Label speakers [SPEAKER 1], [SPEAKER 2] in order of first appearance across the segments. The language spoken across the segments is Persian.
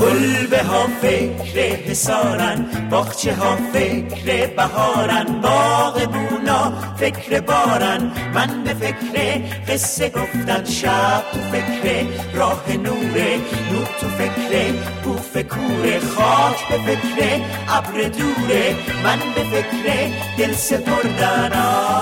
[SPEAKER 1] کلبه ها فکر حصارن، باغچه ها فکر بهارن، باغبونا فکر بارن، من به فکر قصه گفتن، شب تو فکر راه نوره، نور تو فکر بوف کوره، خاک به فکر ابر دوره، من به فکر دل سپردن.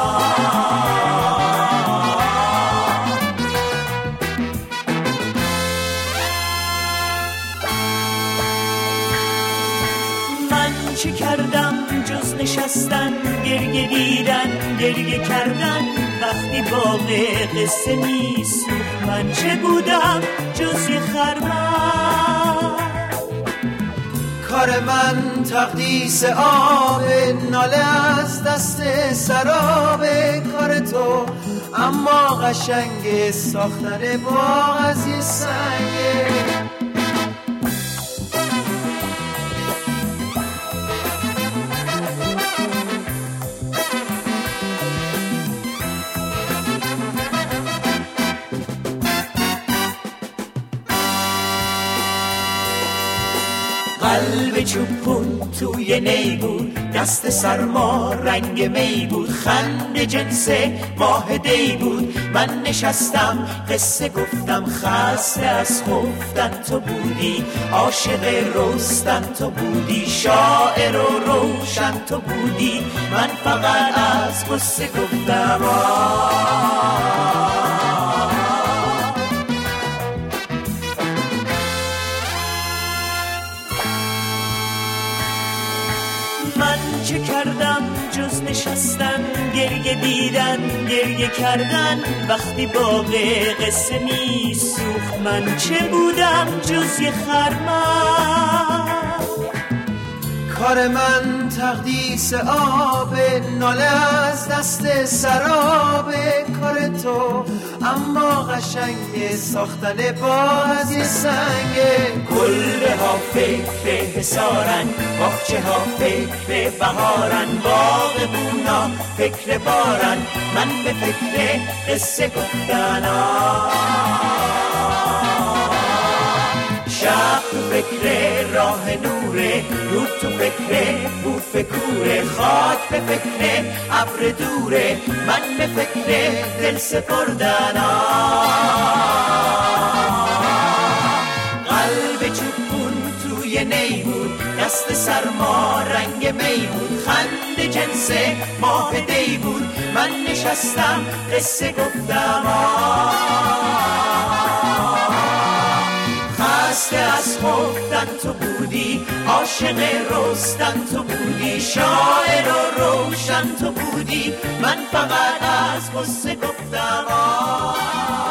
[SPEAKER 1] چه کردم جز نشستن، گریه دیدن، گریه کردن، وقتی باغ قصه میسوخت، من چه بودم جز یه خرمن.
[SPEAKER 2] کار من تقدیس آب، ناله از دست سراب کار تو، اما قشنگ ساختن باغ از یه سنگه.
[SPEAKER 1] قلب چوبون توی نی بود، دست سرما رنگ می بود، خنده جنس ماه دی بود، من نشستم قصه گفتم، خسته از خفتن تو بودی، عاشق رستن تو بودی، شاعر و روشن تو بودی، من فقط از قصه گفتم. من چه کردم جز نشستن، گریه دیدن، گریه کردن، وقتی باغ قصه میسوخت، من چه بودم جز یه خرمن.
[SPEAKER 2] کار من تقدیس آب، ناله از دست سراب کار تو، اما قشنگ ساختن باز یه سنگه.
[SPEAKER 1] کلبه ها فکر حصارن، باغچه ها فکر بهارن، باغبونا فکر بارن، من به فکر قصه گفتن. شب تو فکر راه نوره، نور تو فکر بوف کوره، خاک به فکر ابر دوره، من به فکر دل سپردن. قلب چوبون توی نی بود، دست سرما رنگ می بود، خنده جنس ماه دی بود، من نشستم قصه گفتم. خسته از خفتن تو بودی، عاشق رستن تو بودی، شاعر و روشن تو بودی، من فقط از قصه گفتم.